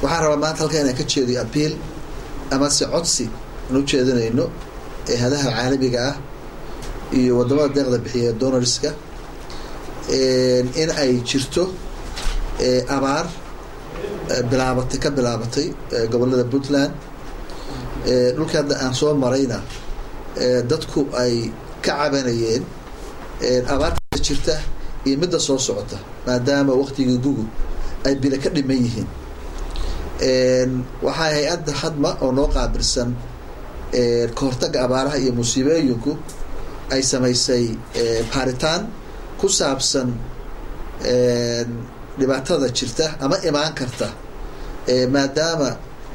waxaan rabaa maanta halkan inaan ka jeediyo abiil ama se codsi aan u jeedinayno hadaha caalamiga ah iyo wadamada deeqda bixiya donorska in ay jirto abaar ka bilaabatay gobolada Puntland dhulka hadda aan soo marayna dadku ay ka cabanayeen abaarta jirta iyo midda soo socota maadaama waqtigii gugu ay bila ka dhiman yihiin waxaa hay-adda hadma oo noo qaabilsan ka hortagga abaaraha iyo musiibooyinku ay samaysay baaritaan ku saabsan dhibaatada jirta ama imaan karta maadaama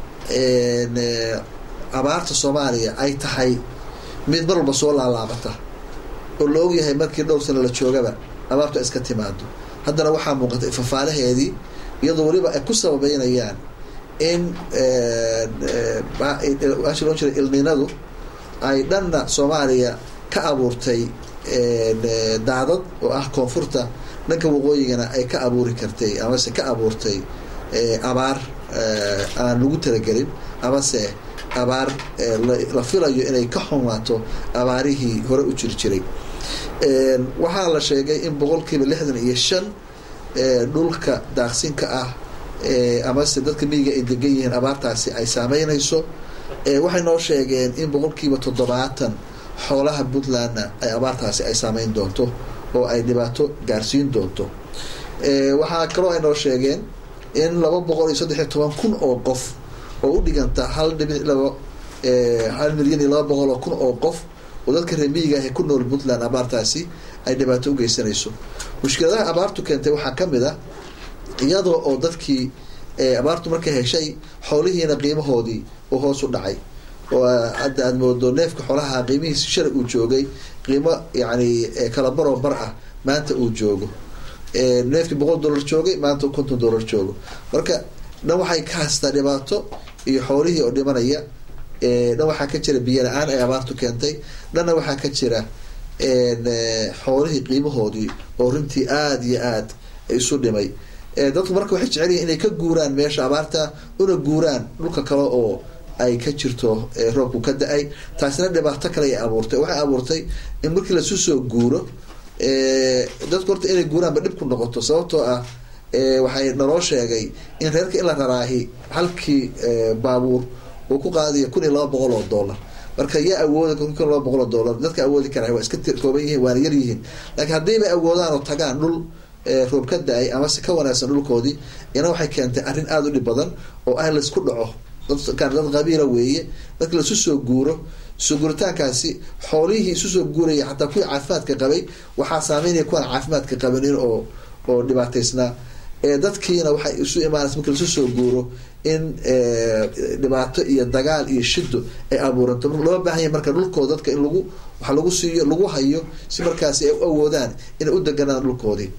abaarta Soomaaliya ay tahay mid mar walba soo laalaabata oo la og yahay markii dhowr sano la joogaba abaartu iska timaado haddana waxaa muuqata ifafaalaheedii iyadoo waliba ay ku sababeynayaan in ilninadu ay dhanna Soomaaliya ka abuurtay daadad oo ah koonfurta dhanka waqooyigana ay ka abuuri kartay ama se ka abuurtay abaar aan lagu talagelin ama se abaar la filayo inay ka xumaato abaarihii hore u jiray waxaa la sheegay in 65% dhulka daaqsinka ah ama se dadka miyiga ay degan yihiin abaartaasi ay saameynayso waxay noo sheegeen in 70% xoolaha Puntlandna ay abaartaasi ay saameyn doonto oo ay dhibaato gaarsiin doonto waxaa kaloo ay noo sheegeen in 213,000 oo qof oo u dhiganta 1,200,000 oo qof oo dadka reer miyiga ah ku nool Puntland abaartaasi ay dhibaato u geysanayso mushkiladaha abaartu keentay waxaa kamid ah iyadoo oo dadkii abaartu markay heshay xoolihiina qiimahoodii oo hoos u dhacay oo hadda aad moodo neefka xoolaha qiimihiisa shalay uu joogay qiimo yani kala baro bar ah maanta uu joogo neefki $100 joogay maanta $50 joogo marka dhan waxay ka haystaa dhibaato iyo xoolihii oo dhimanaya dhan waxaa ka jira biyo la-aan ay abaartu keentay dhanna waxaa ka jira xoolihii qiimahoodii oo runtii aada iyo aad isu dhimay dadku marka waxay jecel yihiin inay ka guuraan meesha abaarta una guuraan dhulka kale oo ay ka jirto roobku ka da-ay taasina dhibaato kale ay abuurtay waxay abuurtay in markii lasu soo guuro dadku horta inay guuraanba dhib ku noqoto sababtoo ah waxay naloo sheegay in reerka in la raraahi halkii baabuur uu ku qaadayo $1,200 marka yaa awooda $1,200 dadka awoodi karaa waa iska kooban yihiin waana yar yihiin laakiin haddii bay awoodaan oo tagaan dhul roob ka da-ay ama se ka wanaagsan dhulkoodii ina waxay keentay arrin aada u dhib badan oo ah laisku dhaco dad qabiila weeye marka lasu soo guuro soo guuritaankaasi xoolihii isu soo guuraya xataa kuwii caafimaadka qabay waxaa saameynaya kuwaan caafimaadka qabanin oo dhibaataysnaa dadkiina waxay isu imaanaysa marka lasu soo guuro in dhibaato iyo dagaal iyo shido ay abuuranto loo baahan yahay marka dhulkooda dadka in lagu waxa lagu siiyo lagu hayo si markaasi ay u awoodaan inay u deganaan dhulkoodii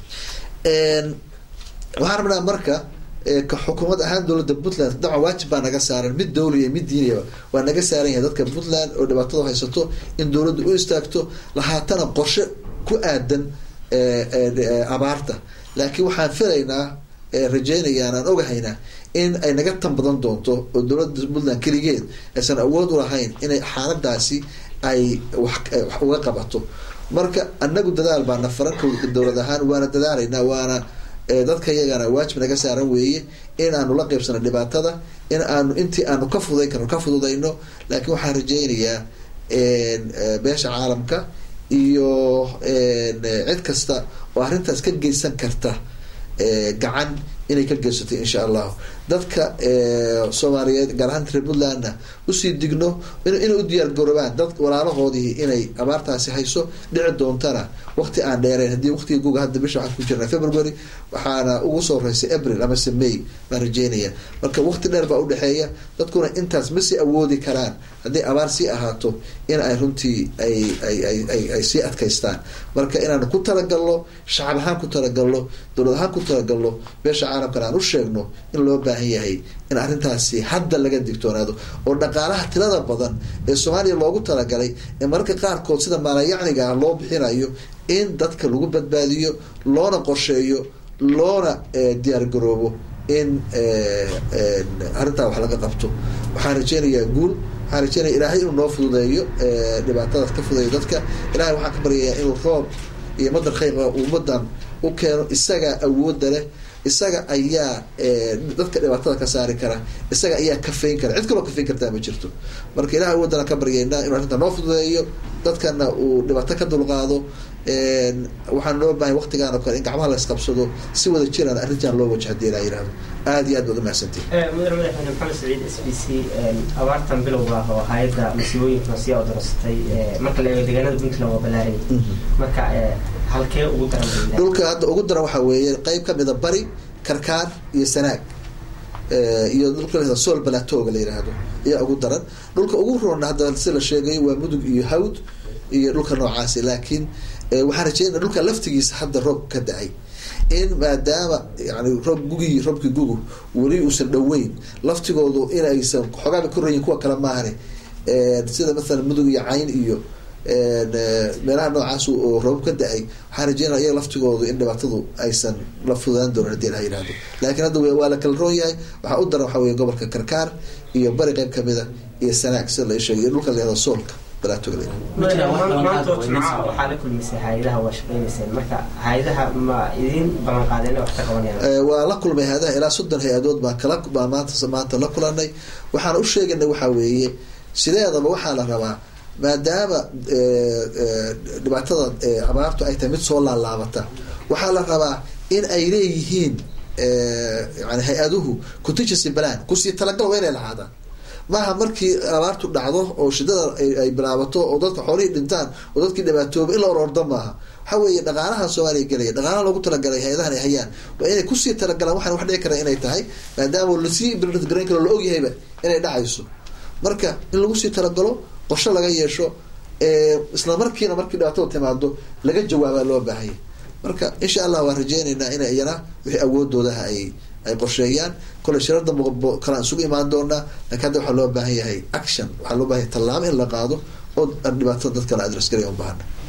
waxaan rabnaa marka ka xukuumad ahaan dowladda Puntland dabcan waajib baa naga saaran mid dowliya mid diiniya waa naga saaran yahay dadka Puntland oo dhibaatada haysato in dowladdu u istaagto lahaatana qorshe ku aadan abaarta laakiin waxaan filaynaa rajaynayaan aan ogahaynaa in ay naga tan badan doonto oo dowladda Puntland keligeed aysan awood u lahayn inay xaaladaasi ay wax uga qabato marka anagu dadaal baa nafaranka dowlad ahaan waana dadaalaynaa waana dadka iyagana waajib naga saaran weeye in aanu la qaybsano dhibaatada in aanu intii aanu ka fududayn karno ka fududayno laakiin waxaan rajaynayaa beesha caalamka iyo cid kasta oo arrintaas ka geysan karta gacan inay ka geysato insha Allah dadka Soomaaliyeed gaar ahaan reer Puntlandna usii digno inay u diyaar garoobaan dad walaalahoodii inay abaartaasi hayso dhici doontana waqti aan dheerayn hadii waqtiga guga hadda bisha waxaan ku jirnaa February waxaana ugu soo horeysay April ama May baan rajeynaya marka waqti dheer baa u dhaxeeya dadkuna intaas ma si awoodi karaan hadii abaar si ahaato in ay runtii ay si adkaystaan marka inaan ku talagalno shacab ahaan ku talagalno dowlad ahaan ku talagalno beesha caalamka aan u sheegno in loo baahan yahay in arrintaasi hadda laga digtoonaado oo dhaqaalaha tirada badan ee Soomaaliya loogu talagalay ee marka qaarkood sida maalayacniga loo bixinayo in dadka lagu badbaadiyo loona qorsheeyo loona diyaar garoobo in arrintaa wax laga qabto. waxaan rajeynayaa guul, waxaan rajeynaya ilaahay inuu noo fududeeyo dhibaatadaas ka fududeeyo dadka. ilahay waxaan ka baryayaa inuu roob iyo madar khayra ummadan u keeno. isagaa awooda leh, isaga ayaa dadka dhibaatada ka saari kara, isaga ayaa kafeyn kara, cid kaloo kafeyn kartaa ma jirto. marka ilahay awoodana ka baryaynaa inuu arrinta noo fududeeyo, dadkana uu dhibaato ka dulqaado. waxaan loo baahay waqtigaan oo kale in gacmaha la isqabsado, si wada jiraan arrintan loo wajaho hadii ilaa yihahdo. aad iyo aad baad umahadsantihin. mudane madaxweyne maxamed saciid s b c abaartan bilowga ah oo hay-adda masiibooyinka nasiya oo darasatay marka la eego deegaanada puntland waa ballaaranay, marka halkee ugu daran? dhulka hadda ugu daran waxaa weeye qeyb kamida bari, karkaan iyo sanaag iyo dhulka la sool balatooga la yihahdo ayaa ugu daran. dhulka ugu roona hadda si la sheegay waa mudug iyo hawd iyo dhulka noocaasi. laakiin waxaan rajeynaa dhulka laftigiisa hadda roob ka da-ay, in maadaama yani roobkii gugu weli uusan dhoweyn, laftigoodu inaysan xoogaaba korayin kuwa kale maahane, sida maalan mudug iyo cayn iyo meelaha noocaas oo roob ka da-ay. waxaan rajeynaya iyaga laftigoodu in dhibaatadu aysan la fududaan doonin hadii la yihahdo. laakiin hadda waa la kala roon yahay. waxaa u daran waxaa wey gobolka karkaar iyo bari qeyb kamida iyo sanaag sida la sheegay, iyo dhulka la yihahdo soolka maanta waxaa la kulmisay hay-adaha waa shaqeynayseen, marka hay-adaha ma idin ballan qaadeen wax ka qabanayaan? waa la kulmay hay-adaha ilaa 30 hay-adood baan maanta la kulanay. waxaan u sheeganay waxaa weeye sideedaba waxaa la rabaa maadaama dhibaatada abaartu ay tahay mid soo laalaabata, waxaa la rabaa in ay leeyihiin yani hay-aduhu contingency plan, kusii talagal waa inay lahaadaan. maaha markii abaartu dhacdo oo shidada ay bilaabato oo dadka xoolihii dhintaan oo dadkii dhibaatooba in la ororda maaha. waxaa weeye dhaqaalaha Soomaaliya gelaya, dhaqaalaha loogu talagalay hay-adahan ay hayaan waa inay kusii talagalaan. waxaan wax dhici kara inay tahay maadaama lasii garan karo la ogyahayba inay dhacayso. marka in lagu sii talagalo, qorshe laga yeesho, isla markiina markii dhibaatada timaado laga jawaabaa loo baahaya. marka insha allah waan rajeynaynaa inay iyana wixii awoodoodaha ay qorsheeyaan. kole shirada kalaan isugu imaan doonaa, laakiin hadda waxaa loo baahan yahay action, waxaa loo baahan yahay tallaabo in la qaado oo dhibaatada dadka la address garaya u baahana.